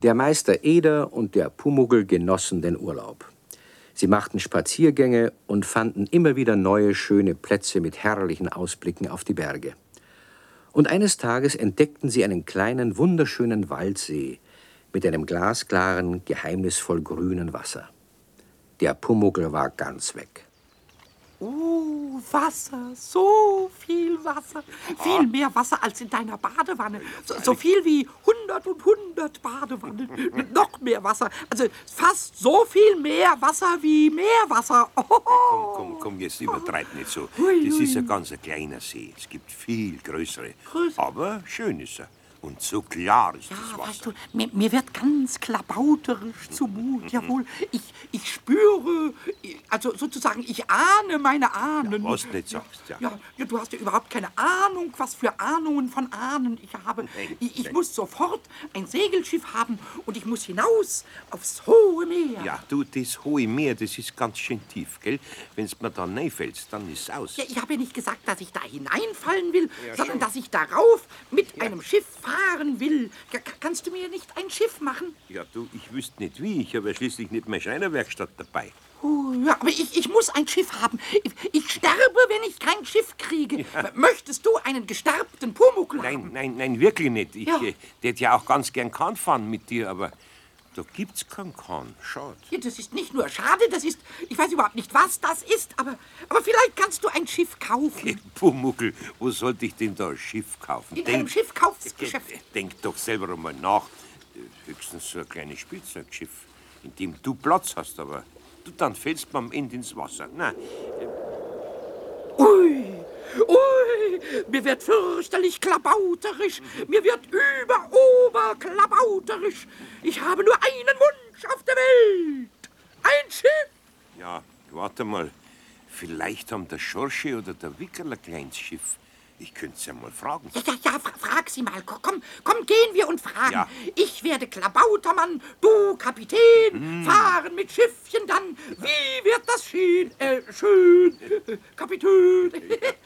Der Meister Eder und der Pumuckl genossen den Urlaub. Sie machten Spaziergänge und fanden immer wieder neue, schöne Plätze mit herrlichen Ausblicken auf die Berge. Und eines Tages entdeckten sie einen kleinen, wunderschönen Waldsee mit einem glasklaren, geheimnisvoll grünen Wasser. Der Pumuckl war ganz weg. Wasser, so viel Wasser. Viel mehr Wasser als in deiner Badewanne. So viel wie 100 Badewannen. Noch mehr Wasser. Also fast so viel mehr Wasser wie Meerwasser. Komm, jetzt übertreib nicht so. Das ist ein ganz kleiner See. Es gibt viel größere. Aber schön ist er. Und so klar ist das Wasser. Weißt du, mir wird ganz klabauterisch zumut, jawohl. Ich spüre, also sozusagen, ich ahne meine Ahnen. Ja, was du nicht sagst, ja. Ja, du hast ja überhaupt keine Ahnung, was für Ahnungen von Ahnen ich habe. Ich muss sofort ein Segelschiff haben und ich muss hinaus aufs hohe Meer. Ja, du, das hohe Meer, das ist ganz schön tief, gell? Wenn's mir da reinfällst, dann ist es aus. Ja, ich habe ja nicht gesagt, dass ich da hineinfallen will, sondern dass ich darauf mit einem Schiff fahren will. Kannst du mir nicht ein Schiff machen? Ja, du, ich wüsste nicht wie. Ich habe ja schließlich nicht meine Schreinerwerkstatt dabei. Ja, aber ich muss ein Schiff haben. Ich sterbe, wenn ich kein Schiff kriege. Ja. Möchtest du einen gesterbten Pumuckl haben? Nein, wirklich nicht. Ich hätte ja auch ganz gern Kahn fahren mit dir, aber da gibt's keinen Kahn. Schade. Ja, das ist nicht nur schade, das ist... Ich weiß überhaupt nicht, was das ist, aber vielleicht kannst du ein Schiff kaufen. Pumuckl, wo sollte ich denn da ein Schiff kaufen? In einem Schiffkaufsgeschäft. Denk doch selber einmal nach. Höchstens so ein kleines Spielzeugschiff, in dem du Platz hast, aber du, dann fällst du am Ende ins Wasser. Nein. Ui, mir wird fürchterlich klabauterisch. Mir wird klabauterisch. Ich habe nur einen Wunsch auf der Welt. Ein Schiff. Ja, warte mal. Vielleicht haben der Schorsche oder der Wickerl ein kleines Schiff. Ich könnte sie ja mal fragen. Ja, frag sie mal. Komm, gehen wir und fragen. Ja. Ich werde Klabautermann, du Kapitän, fahren mit Schiffchen dann. Wie wird das schön, Kapitän.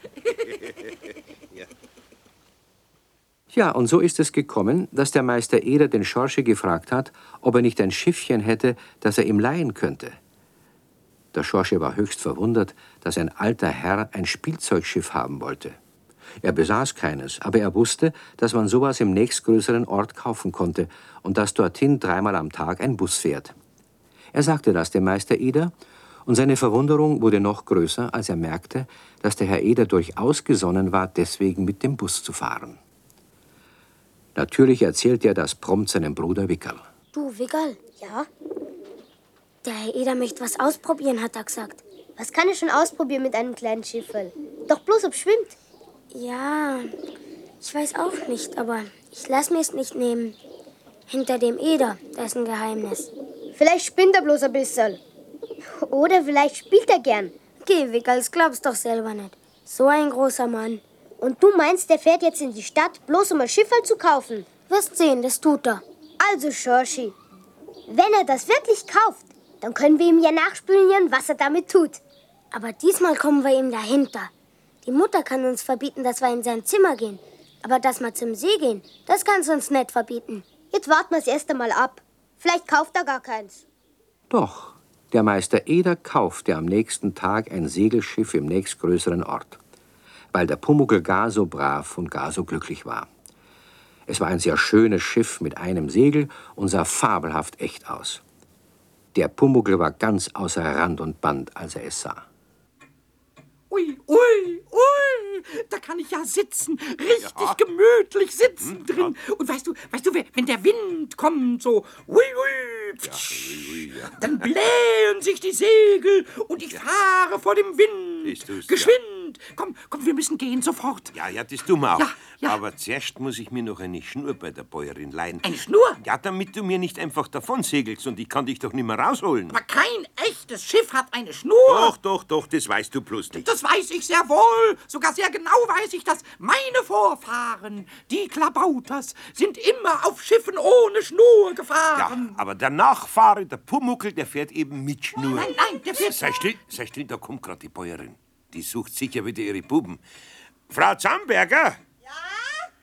Ja, und so ist es gekommen, dass der Meister Eder den Schorsche gefragt hat, ob er nicht ein Schiffchen hätte, das er ihm leihen könnte. Der Schorsche war höchst verwundert, dass ein alter Herr ein Spielzeugschiff haben wollte. Er besaß keines, aber er wusste, dass man sowas im nächstgrößeren Ort kaufen konnte und dass dorthin 3-mal am Tag ein Bus fährt. Er sagte das dem Meister Eder, und seine Verwunderung wurde noch größer, als er merkte, dass der Herr Eder durchaus gesonnen war, deswegen mit dem Bus zu fahren. Natürlich erzählte er das prompt seinem Bruder Wickerl. Du, Wickerl? Ja? Der Herr Eder möchte was ausprobieren, hat er gesagt. Was kann ich schon ausprobieren mit einem kleinen Schifferl? Doch bloß, ob schwimmt. Ja, ich weiß auch nicht, aber ich lass mir's nicht nehmen. Hinter dem Eder, da ist ein Geheimnis. Vielleicht spinnt er bloß ein bisschen. Oder vielleicht spielt er gern. Geh, Wickerl, das glaubst doch selber nicht. So ein großer Mann. Und du meinst, der fährt jetzt in die Stadt, bloß um ein Schifferl zu kaufen? Wirst sehen, das tut er. Also, Schorschi, wenn er das wirklich kauft, dann können wir ihm ja nachspionieren, was er damit tut. Aber diesmal kommen wir ihm dahinter. Die Mutter kann uns verbieten, dass wir in sein Zimmer gehen. Aber dass wir zum See gehen, das kannst du uns nicht verbieten. Jetzt warten wir es erst einmal ab. Vielleicht kauft er gar keins. Doch, der Meister Eder kaufte am nächsten Tag ein Segelschiff im nächstgrößeren Ort, weil der Pumuckl gar so brav und gar so glücklich war. Es war ein sehr schönes Schiff mit einem Segel und sah fabelhaft echt aus. Der Pumuckl war ganz außer Rand und Band, als er es sah. Ui, da kann ich ja sitzen, richtig gemütlich sitzen drin. Und weißt du, wenn der Wind kommt, so, dann blähen sich die Segel und ich fahre vor dem Wind, geschwind. Komm, wir müssen gehen, sofort. Ja, das tun wir auch. Ja. Aber zuerst muss ich mir noch eine Schnur bei der Bäuerin leihen. Eine Schnur? Ja, damit du mir nicht einfach davon segelst und ich kann dich doch nicht mehr rausholen. Aber kein echtes Schiff hat eine Schnur. Doch, das weißt du bloß nicht. Das weiß ich sehr wohl. Sogar sehr genau weiß ich das. Meine Vorfahren, die Klabauters, sind immer auf Schiffen ohne Schnur gefahren. Ja, aber der Nachfahre, der Pumuckl, der fährt eben mit Schnur. Nein, der fährt... Sei still, da kommt gerade die Bäuerin. Die sucht sicher wieder ihre Buben. Frau Zamberger? Ja?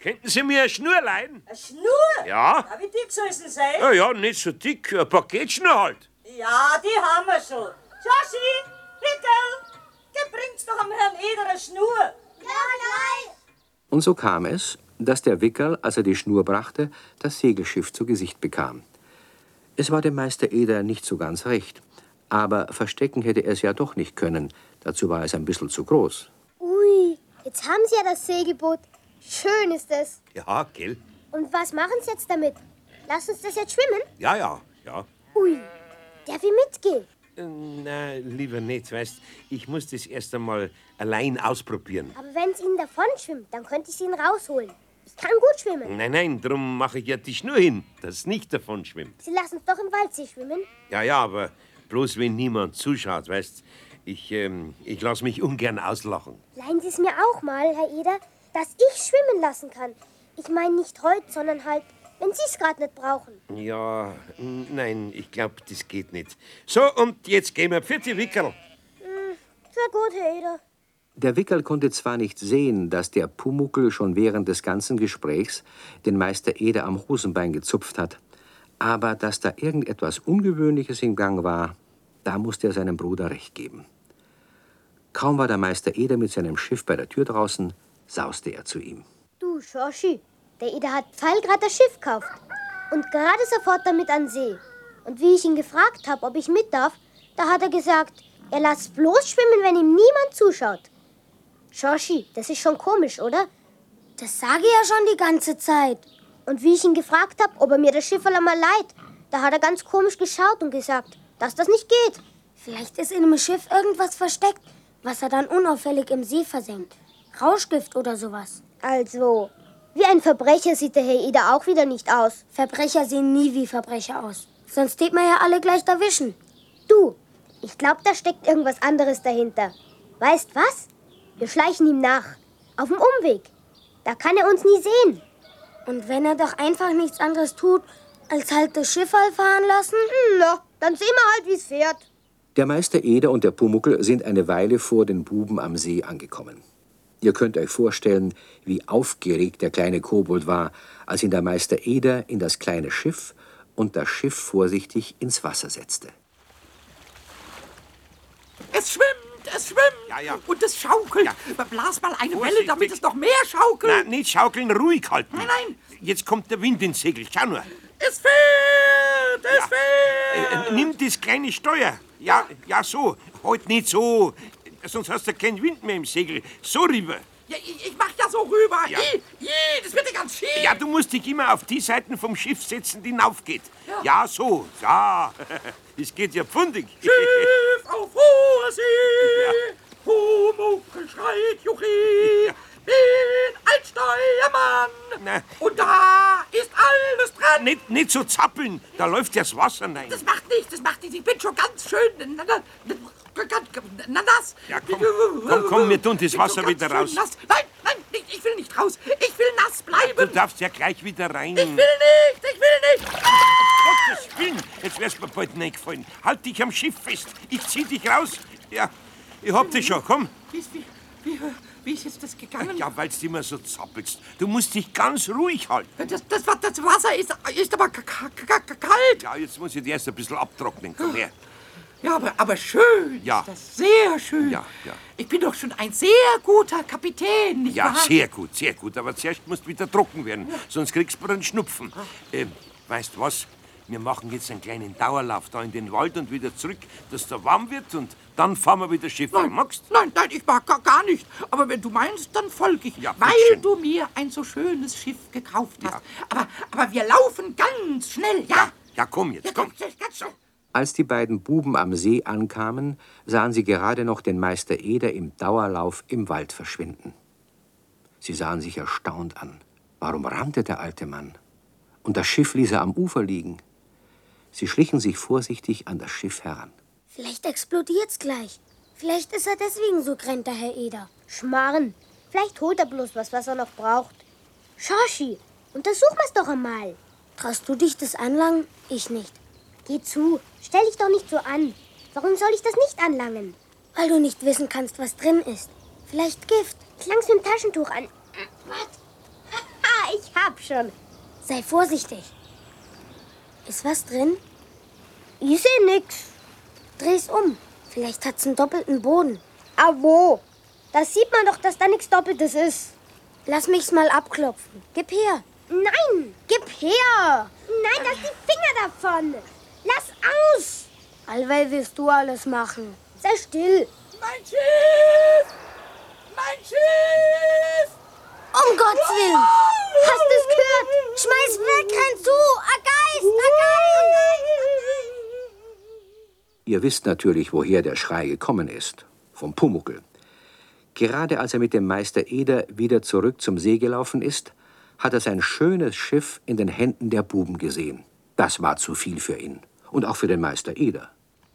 Könnten Sie mir eine Schnur leihen? Eine Schnur? Ja. Wie dick soll sie sein? Ja, nicht so dick, ein Paketschnur halt. Ja, die haben wir schon. Joshi, Wickel, bringt's doch am Herrn Eder eine Schnur. Ja, nein. Und so kam es, dass der Wickerl, als er die Schnur brachte, das Segelschiff zu Gesicht bekam. Es war dem Meister Eder nicht so ganz recht, aber verstecken hätte er es ja doch nicht können, dazu war es ein bisschen zu groß. Ui, jetzt haben Sie ja das Segelboot. Schön ist es. Ja, gell? Und was machen Sie jetzt damit? Lass uns das jetzt schwimmen? Ja. Ui, darf ich mitgehen? Na, lieber nicht, weißt, ich muss das erst einmal allein ausprobieren. Aber wenn es Ihnen davon schwimmt, dann könnte ich Sie ihn rausholen. Ich kann gut schwimmen. Nein, darum mache ich ja die Schnur hin, dass es nicht davon schwimmt. Sie lassen uns doch im Waldsee schwimmen. Ja, aber bloß wenn niemand zuschaut, weißt, ich lasse mich ungern auslachen. Leihen Sie es mir auch mal, Herr Eder, dass ich schwimmen lassen kann. Ich meine nicht heute, sondern halt, wenn Sie es gerade nicht brauchen. Ja, nein, ich glaube, das geht nicht. So, und jetzt gehen wir. Vierte Wickerl. Sehr gut, Herr Eder. Der Wickerl konnte zwar nicht sehen, dass der Pumuckl schon während des ganzen Gesprächs den Meister Eder am Hosenbein gezupft hat, aber dass da irgendetwas Ungewöhnliches im Gang war, da musste er seinem Bruder recht geben. Kaum war der Meister Eder mit seinem Schiff bei der Tür draußen, sauste er zu ihm. Du, Schorschi, der Eder hat Pfeil gerade das Schiff gekauft. Und gerade sofort damit an See. Und wie ich ihn gefragt habe, ob ich mit darf, da hat er gesagt, er lasst bloß schwimmen, wenn ihm niemand zuschaut. Schorschi, das ist schon komisch, oder? Das sage ich ja schon die ganze Zeit. Und wie ich ihn gefragt habe, ob er mir das Schiff einmal leiht, da hat er ganz komisch geschaut und gesagt, dass das nicht geht. Vielleicht ist in dem Schiff irgendwas versteckt, was er dann unauffällig im See versenkt. Rauschgift oder sowas. Also, wie ein Verbrecher sieht der Herr Eder auch wieder nicht aus. Verbrecher sehen nie wie Verbrecher aus. Sonst tät man ja alle gleich erwischen. Du, ich glaube, da steckt irgendwas anderes dahinter. Weißt was? Wir schleichen ihm nach. Auf dem Umweg. Da kann er uns nie sehen. Und wenn er doch einfach nichts anderes tut, als halt das Schiff halt fahren lassen? Na, dann sehen wir halt, wie's fährt. Der Meister Eder und der Pumuckl sind eine Weile vor den Buben am See angekommen. Ihr könnt euch vorstellen, wie aufgeregt der kleine Kobold war, als ihn der Meister Eder in das kleine Schiff und das Schiff vorsichtig ins Wasser setzte. Es schwimmt. Ja. Und es schaukelt. Ja. Blas mal eine Vorsichtig. Welle, damit es noch mehr schaukelt. Nein, nicht schaukeln, ruhig halten. Nein. Jetzt kommt der Wind ins Segel, schau nur. Es fährt, es fährt. Nimm das kleine Steuer. Ja, so. Halt nicht so. Sonst hast du keinen Wind mehr im Segel. So rüber. Ja, ich mach ja so rüber. Ja. Das wird ja ganz schief. Ja, du musst dich immer auf die Seiten vom Schiff setzen, die hinaufgeht. Ja, so. Ja. Das geht ja pfundig. Schiff auf hoher See. Pumuckl schreit Juchi. Bin ein Steuermann. Na. Und da ist alles dran. Nicht so zappeln. Da läuft ja das Wasser rein. Das macht nichts. Ich bin schon ganz schön nass. Ja, komm, wir tun das Wasser wieder raus. Nass. Nein, ich will nicht raus. Ich will nass bleiben. Du darfst ja gleich wieder rein. Ich will nicht. Gottes Willen, jetzt wär's mir bald nicht gefallen. Halt dich am Schiff fest. Ich zieh dich raus. Ja, ich hab dich schon, komm. Wie ist jetzt das gegangen? Ja, weil's immer so zappelst. Du musst dich ganz ruhig halten. Das Wasser ist aber kalt. Ja, jetzt muss ich dich erst ein bisschen abtrocknen. Komm her. Ja, aber schön. Ja. Ist das sehr schön. Ja. Ich bin doch schon ein sehr guter Kapitän, nicht Ja, wahr? sehr gut. Aber zuerst musst du wieder trocken werden, sonst kriegst du einen Schnupfen. Weißt du was? Wir machen jetzt einen kleinen Dauerlauf da in den Wald und wieder zurück, dass da warm wird und dann fahren wir wieder Schiff. Magst du? Nein, ich mag gar nicht. Aber wenn du meinst, dann folge ich. Ja, weil bitteschön. du mir ein so schönes Schiff gekauft hast. Ja. Aber wir laufen ganz schnell, ja? Ja, komm jetzt, komm. Ganz schnell. Als die beiden Buben am See ankamen, sahen sie gerade noch den Meister Eder im Dauerlauf im Wald verschwinden. Sie sahen sich erstaunt an. Warum rannte der alte Mann? Und das Schiff ließ er am Ufer liegen. Sie schlichen sich vorsichtig an das Schiff heran. Vielleicht explodiert's gleich. Vielleicht ist er deswegen so grennt, der Herr Eder. Schmarrn. Vielleicht holt er bloß was er noch braucht. Schorschi, untersuch mal's doch einmal. Traust du dich das anlangen? Ich nicht. Geh zu, stell dich doch nicht so an. Warum soll ich das nicht anlangen? Weil du nicht wissen kannst, was drin ist. Vielleicht Gift. Ich lang's mit dem Taschentuch an. hab schon. Sei vorsichtig. Ist was drin? Ich seh nix. Dreh's um. Vielleicht hat's einen doppelten Boden. Ah, wo? Da sieht man doch, dass da nichts Doppeltes ist. Lass mich's mal abklopfen. Gib her. Nein, gib her. Nein, lass die Finger davon. Lass aus. Allweil willst du alles machen. Sei still. Mein Schiff! Mein Schiff! Um Gottes Willen! Hast du's gehört? Schmeiß weg, renn zu! A Geist! A Geist! Ihr wisst natürlich, woher der Schrei gekommen ist. Vom Pumuckl. Gerade als er mit dem Meister Eder wieder zurück zum See gelaufen ist, hat er sein schönes Schiff in den Händen der Buben gesehen. Das war zu viel für ihn. Und auch für den Meister Eder.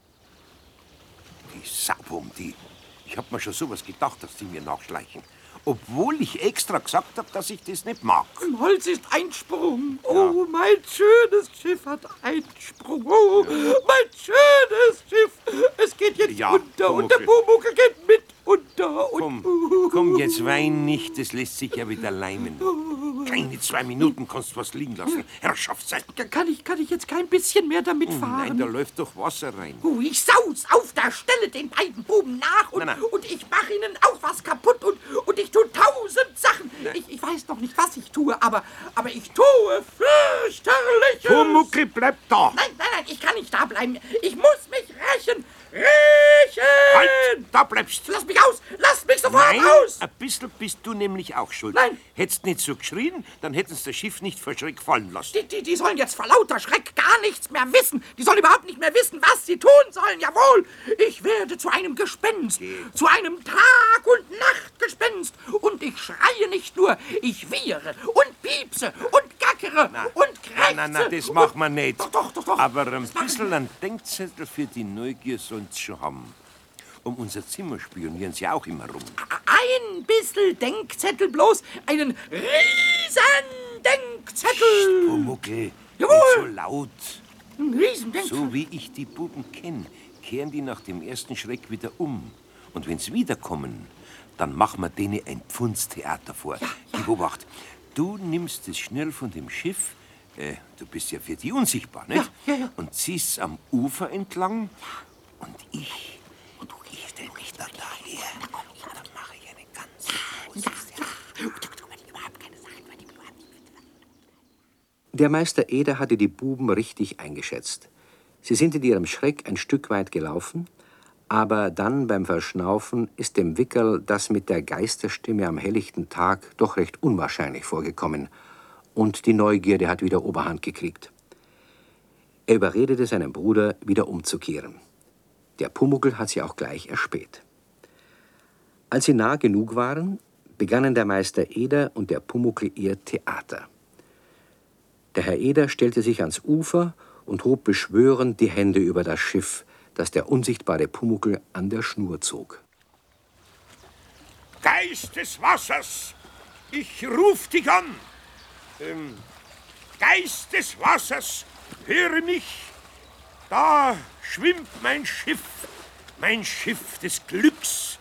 Die Saububen, die. Ich hab mir schon sowas gedacht, dass die mir nachschleichen. Obwohl ich extra gesagt habe, dass ich das nicht mag. Im Holz ist Einsprung. Oh, mein schönes Schiff hat Einsprung. Oh, mein schönes Schiff. Es geht jetzt Ja, unter und Pumuckl. der Pumuckl geht mit unter. Komm, jetzt wein nicht, das lässt sich ja wieder leimen. Keine 2 Minuten kannst du was liegen lassen. Herrschaftszeit. Kann ich jetzt kein bisschen mehr damit fahren? Nein, da läuft doch Wasser rein. Oh, ich saus auf der Stelle den beiden Buben nach und, Nein. und ich mache ihnen auch was kaputt und ich tue 1000 Sachen. Ich weiß noch nicht, was ich tue, aber ich tue fürchterliches. Pumuckl, bleib da! Nein, ich kann nicht da bleiben. Ich muss mich rächen. Rächen! Halt, da bleibst du! Lass mich aus! Lass mich sofort Nein, aus! ein bisschen bist du nämlich auch schuld. Nein. Hättest nicht so geschrien, dann hätten sie das Schiff nicht vor Schreck fallen lassen. Die sollen jetzt vor lauter Schreck gar nichts mehr wissen. Die sollen überhaupt nicht mehr wissen, was sie tun sollen. Jawohl, ich werde zu einem Gespenst. Zu einem Tag- und Nachtgespenst. Und ich schreie nicht nur, ich wiehere und piepse und gackere und krächze. Nein, das machen wir nicht. Doch. Aber ein Das machen bisschen ein Denkzettel für die Neugier sollen sie schon haben. Um unser Zimmer spionieren sie auch immer rum. Ein bisschen Denkzettel bloß. Einen riesen Denkzettel. Pumuckl, Jawohl. nicht so laut. Ein riesen Denkzettel. So wie ich die Buben kenne, kehren die nach dem ersten Schreck wieder um. Und wenn sie wiederkommen, dann machen wir denen ein Pfundstheater vor. Beobacht, du nimmst das Schnürl von dem Schiff, du bist ja für die unsichtbar, nicht? Ja. Und ziehst am Ufer entlang und ich stell mich dann daher. Dann mache ich eine ganz Der Meister Eder hatte die Buben richtig eingeschätzt. Sie sind in ihrem Schreck ein Stück weit gelaufen, aber dann beim Verschnaufen ist dem Wickerl das mit der Geisterstimme am helllichten Tag doch recht unwahrscheinlich vorgekommen und die Neugierde hat wieder Oberhand gekriegt. Er überredete seinen Bruder, wieder umzukehren. Der Pumuckl hat sie auch gleich erspäht. Als sie nah genug waren, begannen der Meister Eder und der Pumuckl ihr Theater. Der Herr Eder stellte sich ans Ufer und hob beschwörend die Hände über das Schiff, das der unsichtbare Pumuckl an der Schnur zog. Geist des Wassers, ich ruf dich an. Geist des Wassers, höre mich. Da schwimmt mein Schiff des Glücks.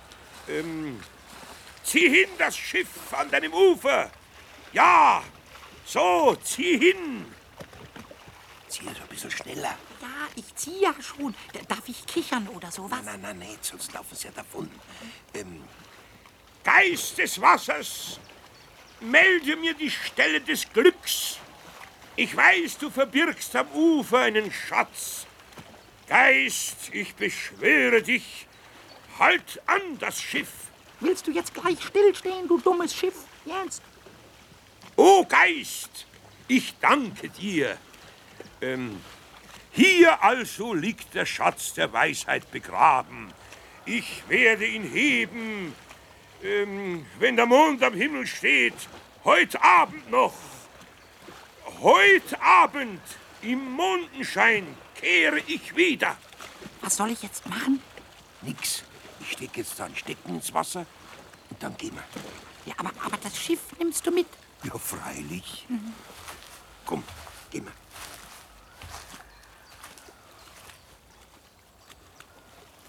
Zieh hin das Schiff an deinem Ufer. Ja, so, zieh hin. Zieh es ein bisschen schneller. Ja, ich ziehe ja schon. Darf ich kichern oder sowas? Nein, sonst laufen sie ja davon. Geist des Wassers, melde mir die Stelle des Glücks. Ich weiß, du verbirgst am Ufer einen Schatz. Geist, ich beschwöre dich, halt an das Schiff. Willst du jetzt gleich stillstehen, du dummes Schiff? Jetzt? O Geist, ich danke dir. Hier also liegt der Schatz der Weisheit begraben. Ich werde ihn heben, wenn der Mond am Himmel steht, heute Abend noch. Heute Abend im Mondenschein kehre ich wieder. Was soll ich jetzt machen? Nix. Ich stecke jetzt da ein Stecken ins Wasser und dann gehen wir. Ja, aber das Schiff nimmst du mit. Ja, freilich. Komm, gehen wir.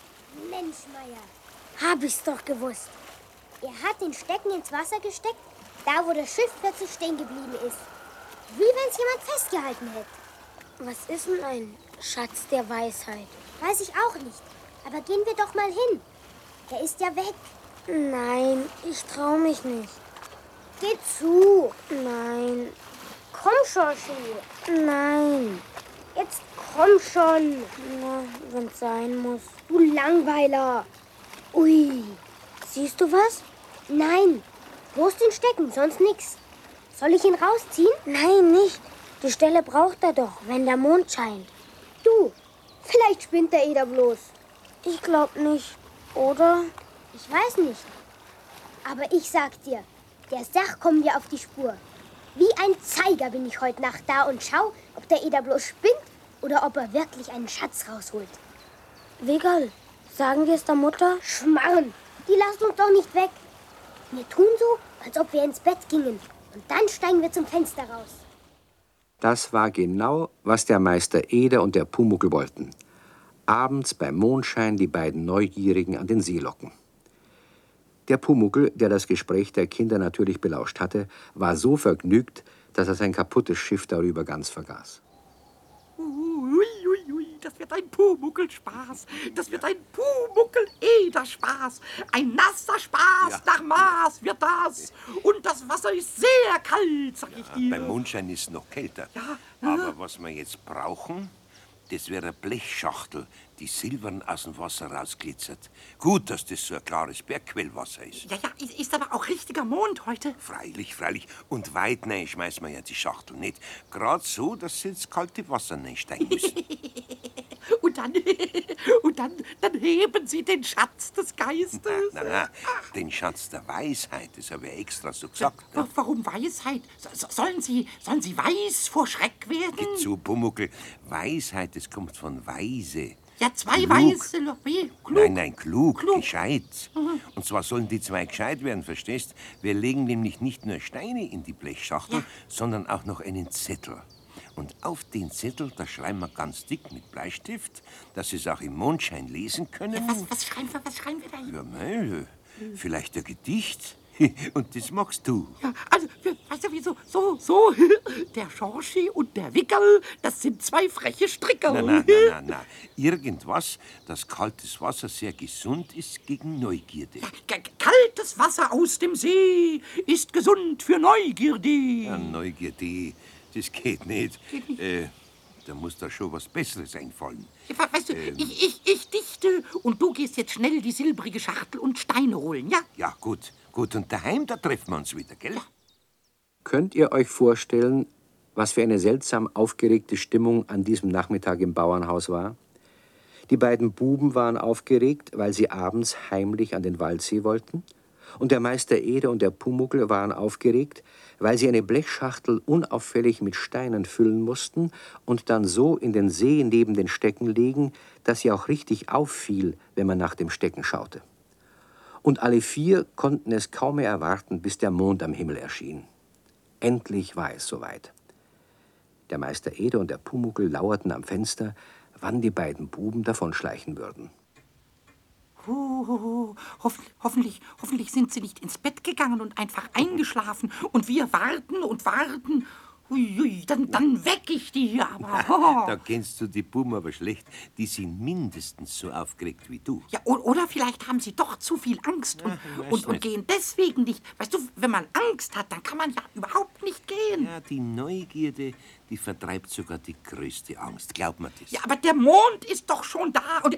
Mensch, Meier, Hab ich's doch gewusst. er hat den Stecken ins Wasser gesteckt Da, wo das Schiff plötzlich stehen geblieben ist. Wie wenn es jemand festgehalten hätte. Was ist denn ein Schatz der Weisheit? Weiß ich auch nicht. Aber gehen wir doch mal hin. Der ist ja weg. Nein, ich trau mich nicht. Geh zu. Nein, Komm, Schorschi. nein. Jetzt komm schon. Na, wenn's sein muss. Du Langweiler. Ui. Siehst du was? Nein. Bloß den Stecken, sonst nix. Soll ich ihn rausziehen? Nein, nicht. Die Stelle braucht er doch, wenn der Mond scheint. Du. Vielleicht spinnt der Eder bloß. Ich glaub nicht, oder? Ich weiß nicht. Aber ich sag dir, der Sach kommen wir auf die Spur. Wie ein Zeiger bin ich heute Nacht da und schau, ob der Eder bloß spinnt oder ob er wirklich einen Schatz rausholt. Wiggerl, sagen wir es der Mutter? Schmarren, die lassen uns doch nicht weg. Wir tun so, als ob wir ins Bett gingen. Und dann steigen wir zum Fenster raus. Das war genau, was der Meister Eder und der Pumuckl wollten. Abends beim Mondschein die beiden Neugierigen an den See locken. Der Pumuckl, der das Gespräch der Kinder natürlich belauscht hatte, war so vergnügt, dass er sein kaputtes Schiff darüber ganz vergaß. Das wird ein Pumuckl-Spaß. Das wird ein Pumuckl-Eder-Spaß. Ein nasser Spaß nach Maß wird das. Und das Wasser ist sehr kalt, sag ich dir. Beim Mondschein ist es noch kälter. Aber was wir jetzt brauchen, das wäre eine Blechschachtel, die silbern aus dem Wasser rausglitzert. Gut, dass das so ein klares Bergquellwasser ist. Ja, ist aber auch richtiger Mond heute. Freilich, freilich. Und weit rein schmeißen wir ja die Schachtel nicht. Gerade so, dass sie ins kalte Wasser reinsteigen müssen. Und dann heben sie den Schatz des Geistes. Nein, den Schatz der Weisheit, das habe ich extra so gesagt. Ne? Warum Weisheit? Sollen sie weiß vor Schreck werden? Geh zu, Pumuckl. Weisheit, das kommt von weise. Ja, zwei Klug. Weiße, klug. Nein, klug, gescheit. Und zwar sollen die zwei gescheit werden, verstehst? Wir legen nämlich nicht nur Steine in die Blechschachtel, sondern auch noch einen Zettel. Und auf den Zettel, da schreiben wir ganz dick mit Bleistift, dass sie es auch im Mondschein lesen können. Ja, was schreiben wir da hin? Ja, mei, vielleicht ein Gedicht. Und das magst du. Ja, also, weißt du, wieso? So. Der Schorschi und der Wickerl, das sind zwei freche Strickerl. Nein. Irgendwas, dass kaltes Wasser sehr gesund ist gegen Neugierde. Kaltes Wasser aus dem See ist gesund für Neugierde. Ja, Neugierde, das geht nicht. Da muss da schon was Besseres einfallen. Ja, weißt du, ich dichte und du gehst jetzt schnell die silbrige Schachtel und Steine holen, ja? Ja, gut. Und daheim, da treffen wir uns wieder, gell? Ja. Könnt ihr euch vorstellen, was für eine seltsam aufgeregte Stimmung an diesem Nachmittag im Bauernhaus war? Die beiden Buben waren aufgeregt, weil sie abends heimlich an den Waldsee wollten. Und der Meister Eder und der Pumuckl waren aufgeregt, weil sie eine Blechschachtel unauffällig mit Steinen füllen mussten und dann so in den See neben den Stecken legen, dass sie auch richtig auffiel, wenn man nach dem Stecken schaute. Und alle vier konnten es kaum mehr erwarten, bis der Mond am Himmel erschien. Endlich war es soweit. Der Meister Eder und der Pumuckl lauerten am Fenster, wann die beiden Buben davonschleichen würden. Hoffentlich sind sie nicht ins Bett gegangen und einfach eingeschlafen. Und wir warten und warten. Ui, dann weck ich die aber. Da kennst du die Buben aber schlecht. Die sind mindestens so aufgeregt wie du. Ja, oder vielleicht haben sie doch zu viel Angst und gehen deswegen nicht. Weißt du, wenn man Angst hat, dann kann man ja überhaupt nicht gehen. Ja, die Neugierde, die vertreibt sogar die größte Angst. Glaub mir das. Ja, aber der Mond ist doch schon da. Und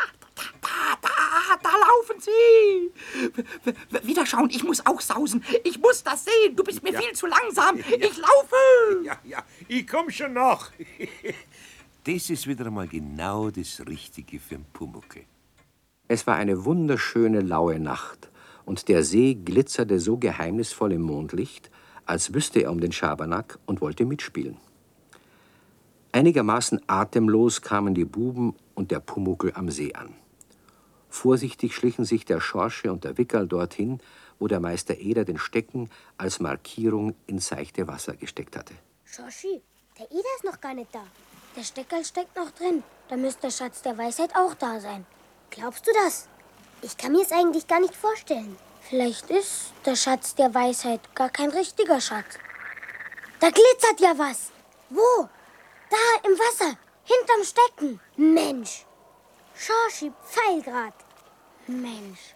da laufen sie. Wieder schauen, ich muss auch sausen. Ich muss das sehen. Du bist mir viel zu langsam. Ich laufe. Ja, ich komm schon nach. Das ist wieder einmal genau das Richtige für den Pumuckl. Es war eine wunderschöne, laue Nacht, und der See glitzerte so geheimnisvoll im Mondlicht, als wüsste er um den Schabernack und wollte mitspielen. Einigermaßen atemlos kamen die Buben und der Pumuckl am See an. Vorsichtig schlichen sich der Schorsche und der Wickerl dorthin, wo der Meister Eder den Stecken als Markierung ins seichte Wasser gesteckt hatte. Schorschi, der Eder ist noch gar nicht da. Der Steckerl steckt noch drin. Da müsste der Schatz der Weisheit auch da sein. Glaubst du das? Ich kann mir es eigentlich gar nicht vorstellen. Vielleicht ist der Schatz der Weisheit gar kein richtiger Schatz. Da glitzert ja was. Wo? Da im Wasser, hinterm Stecken. Mensch, Schorschi, Pfeilgrad. Mensch.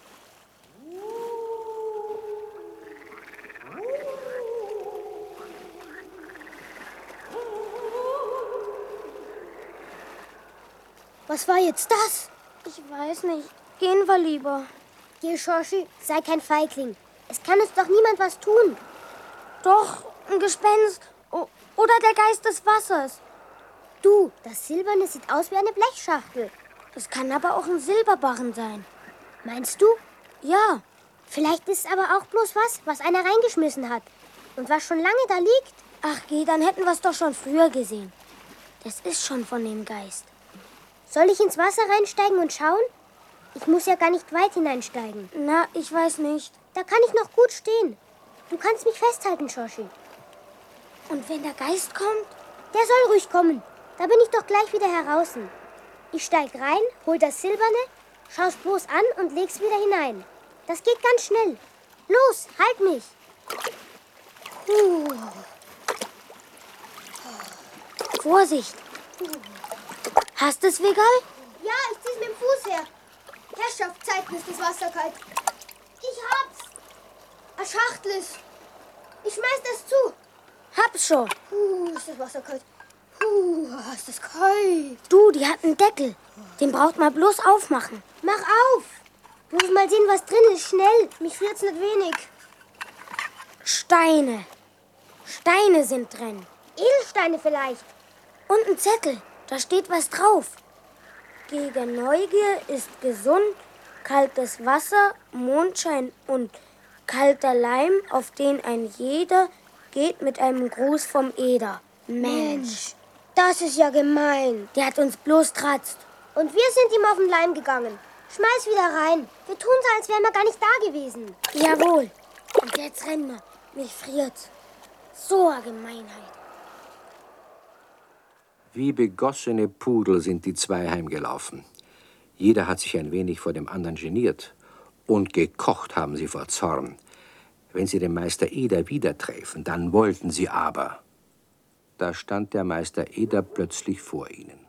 Was war jetzt das? Ich weiß nicht. Gehen wir lieber. Geh, Schorschi, sei kein Feigling. Es kann uns doch niemand was tun. Doch, ein Gespenst. Oder der Geist des Wassers. Du, das Silberne sieht aus wie eine Blechschachtel. Das kann aber auch ein Silberbarren sein. Meinst du? Ja. Vielleicht ist es aber auch bloß was einer reingeschmissen hat. Und was schon lange da liegt. Ach geh, dann hätten wir es doch schon früher gesehen. Das ist schon von dem Geist. Soll ich ins Wasser reinsteigen und schauen? Ich muss ja gar nicht weit hineinsteigen. Na, ich weiß nicht. Da kann ich noch gut stehen. Du kannst mich festhalten, Schorschi. Und wenn der Geist kommt? Der soll ruhig kommen. Da bin ich doch gleich wieder heraus. Ich steig rein, hol das Silberne, schau's bloß an und leg's wieder hinein. Das geht ganz schnell. Los, halt mich. Vorsicht. Hast du's, Wiggerl? Ja, ich zieh's mit dem Fuß her. Herrschaft, Zeit, ist das Wasser kalt. Ich hab's. Eine Schachtel ist. Ich schmeiß das zu. Hab's schon. Ist das Wasser kalt. Ist das kalt. Du, die hat einen Deckel. Den braucht man bloß aufmachen. Mach auf. Bloß mal sehen, was drin ist. Schnell. Mich friert's nicht wenig. Steine. Steine sind drin. Edelsteine vielleicht. Und ein Zettel. Da steht was drauf. Gegen Neugier ist gesund, kaltes Wasser, Mondschein und kalter Leim, auf den ein jeder geht mit einem Gruß vom Eder. Mensch, das ist ja gemein. Der hat uns bloß tratzt. Und wir sind ihm auf den Leim gegangen. Schmeiß wieder rein. Wir tun so, als wären wir gar nicht da gewesen. Jawohl. Und jetzt rennen wir. Mich friert. So eine Gemeinheit. Wie begossene Pudel sind die zwei heimgelaufen. Jeder hat sich ein wenig vor dem anderen geniert. Und gekocht haben sie vor Zorn. Wenn sie den Meister Eder wieder treffen, dann wollten sie aber. Da stand der Meister Eder plötzlich vor ihnen.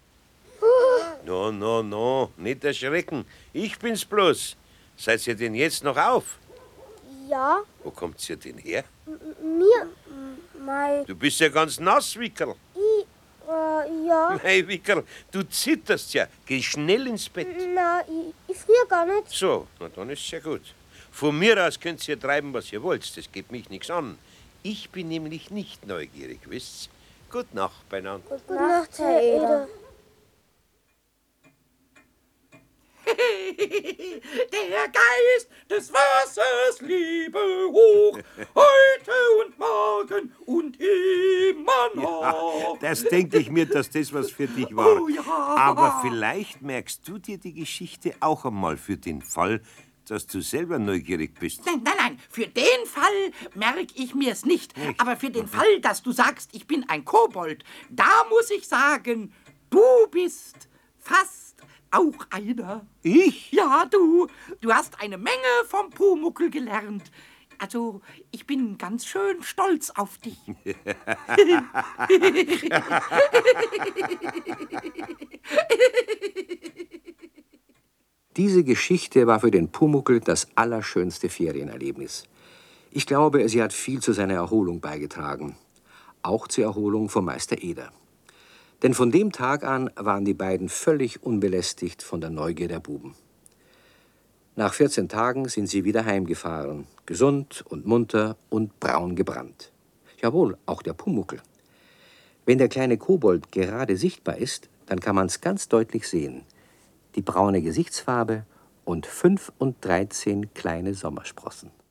No, nicht erschrecken. Ich bin's bloß. Seid ihr denn jetzt noch auf? Ja, Wo kommt ihr denn her? mir. Du bist ja ganz nass, Wickerl. Ja. Hey, Wickerl, du zitterst ja. Geh schnell ins Bett. Na, ich friere gar nicht. So, na dann ist's ja gut. Von mir aus könnt ihr treiben, was ihr wollt. Das geht mich nichts an. Ich bin nämlich nicht neugierig, wisst's? Gute Nacht beieinander. Gute Nacht, Herr Eder. Der Geist des Wassers liebe hoch, heute und morgen und immer noch. Das denke ich mir, dass das was für dich war. Oh ja. Aber vielleicht merkst du dir die Geschichte auch einmal für den Fall, dass du selber neugierig bist. Nein, für den Fall merke ich mir's nicht. Aber für den Fall, dass du sagst, ich bin ein Kobold, da muss ich sagen, du bist fast auch einer. Ich? Ja, du hast eine Menge vom Pumuckl gelernt. Also, ich bin ganz schön stolz auf dich. Diese Geschichte war für den Pumuckl das allerschönste Ferienerlebnis. Ich glaube, sie hat viel zu seiner Erholung beigetragen. Auch zur Erholung vom Meister Eder. Denn von dem Tag an waren die beiden völlig unbelästigt von der Neugier der Buben. Nach 14 Tagen sind sie wieder heimgefahren, gesund und munter und braun gebrannt. Jawohl, auch der Pumuckl. Wenn der kleine Kobold gerade sichtbar ist, dann kann man's ganz deutlich sehen. Die braune Gesichtsfarbe und 5 und 13 kleine Sommersprossen.